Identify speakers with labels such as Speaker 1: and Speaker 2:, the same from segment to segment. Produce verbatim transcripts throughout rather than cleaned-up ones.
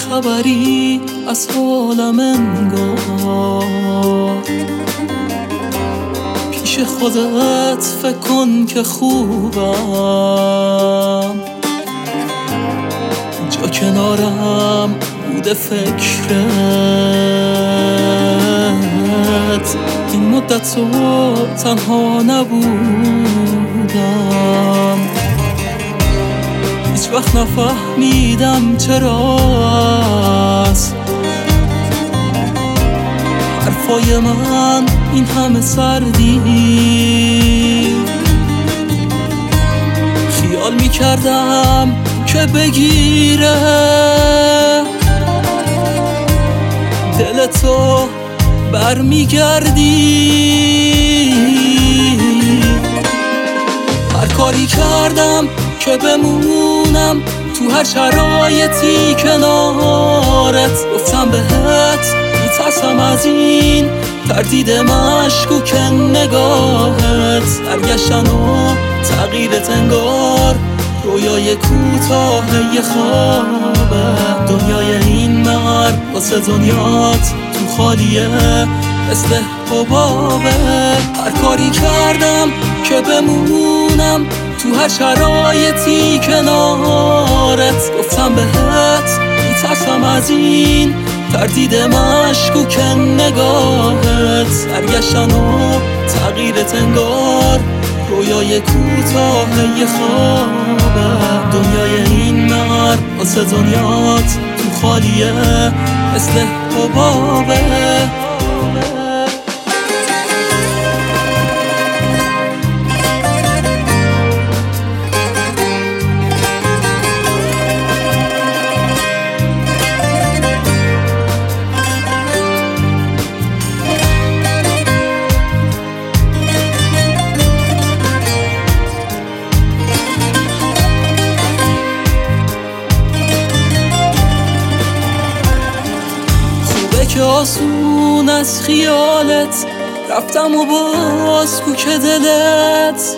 Speaker 1: خبری از حالم انگار. پیش خودت فکر کن که خوبم، جا کنارم بوده فکرت. این مدت تو تنها نبودم، هیچ وقت نفهمیدم چرا است حرفای من این همه سردی. خیال میکردم که بگیره دل تو برمیگردی. هر کاری کردم که بمونم تو هر شرایطی کنارت. گفتم بهت میترسم از این تردید مشکوک نگاهت. برگشتن و تغییرت انگار رویای کوتاه یه خوابه. دنیای این مرد واسه دنیات تو خالیه مثل حبابه. هر کاری کردم که بمونم تو هر شرایطی کنارت. گفتم بهت میترسم از این تردید مشکوک نگاهت. برگشتن و تغییرت انگار رویای کوتاه یه خوابه. دنیای این مرد واسه دنیات تو خالیه مثل حبابه. که آسون از خیالت رفتم و باز کوک دلت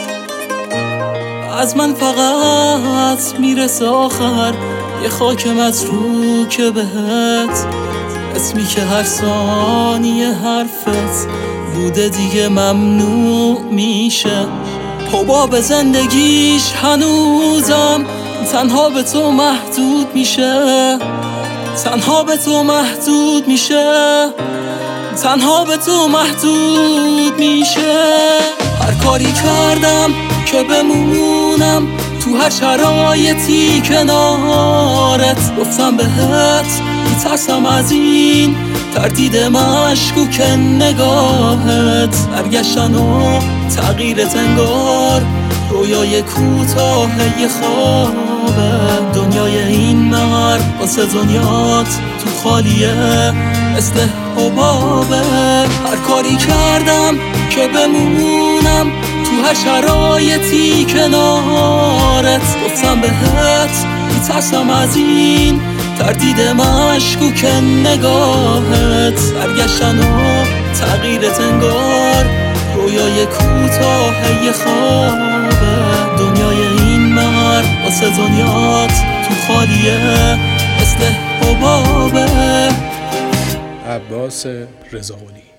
Speaker 1: از من فقط میرسه آخر یه خاک متروک بهت. اسمی که هر ثانیه حرفت بوده دیگه ممنوع میشه. حباب زندگیش هنوزم تنها به تو محدود میشه. تنها به تو محدود میشه. تنها به تو محدود میشه. هر کاری کردم که بمونم تو هر شرایطی کنارت. گفتم بهت میترسم از این تردید مشکوک نگاهت. برگشتن و تغییرت انگار رویای کوتاه یه خوابه. دنیای این مرد واسه دنیات تو خالیه مثل حبابه. هر کاری کردم که بمونم تو هر شرایطی کنارت. گفتم بهت میترسم از این تردید مشکوک نگاهت. برگشتن و تغییرت انگار رویای کوتاه یه خوابه. دنیای این مرد واسه دنیات تو خالیه مثل حبابه.
Speaker 2: عباس رضاقلی.